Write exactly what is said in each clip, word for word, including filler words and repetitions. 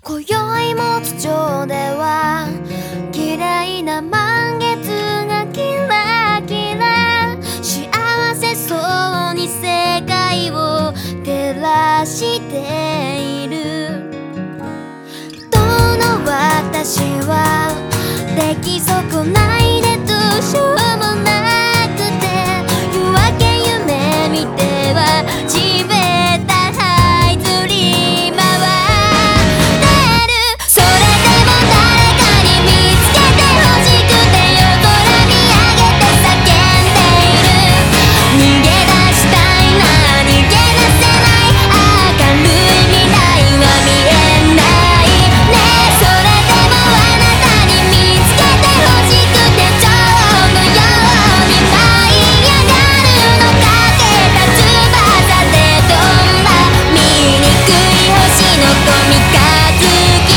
今宵も津町では綺麗な満月がキラキラ幸せそうに世界を照らしている。どの私は出来損ないでどうしようもなくて、夜明け夢見ては地べた這いずり回ってる。それでも誰かに見つけてほしくて夜空見上げて叫んでいる。逃げ出したいな逃げ出せない、明るい未来は見えないね。それでもあなたに見つけてほしくて蝶のように舞い上がるの。かけた翼で飛んだ醜い星の子三日月。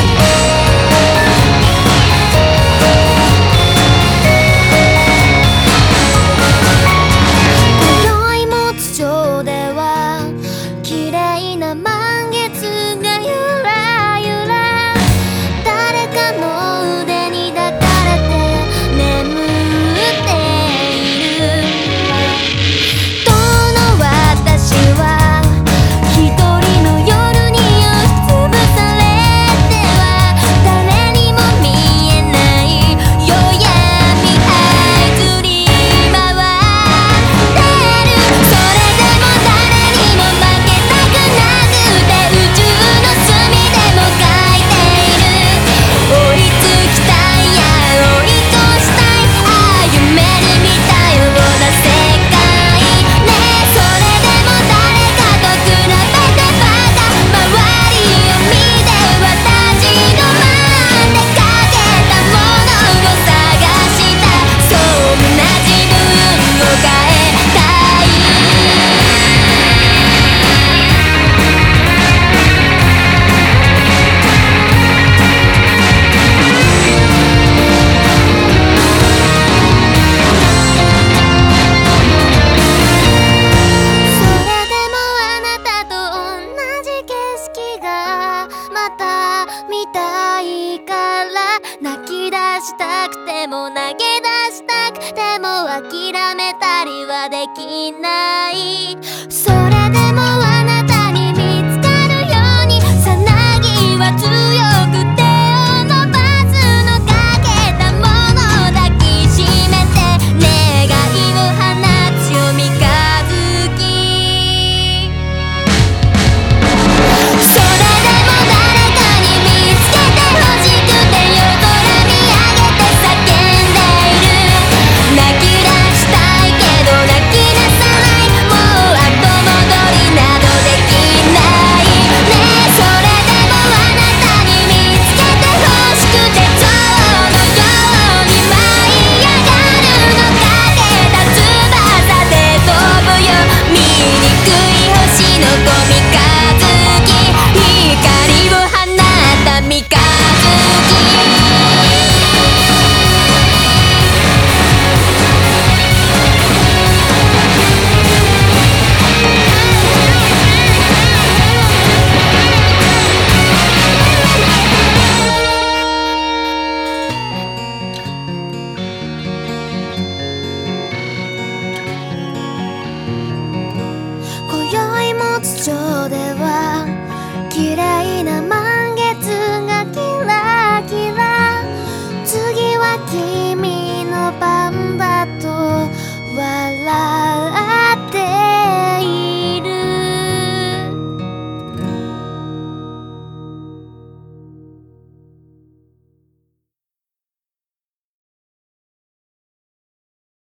今宵も津町では綺麗な満月がゆらゆら誰かの腕に抱かれて眠っている。どの私は一人の夜に押しつぶされては誰にも見えない夜闇這いずり回ってる。それでも誰にも負けたくなくて宇宙の隅でも書いている。追いつきたいや追い越したい、ああ夢に見たような世界ね。それでも誰かと比べてバカ周りを見て私のまんでかけたものを探した。そんな自分を変えたい。それでもあなたと同じ景色がまた見たいから、泣き出したくても投げ出したくても諦めたりはできない。それ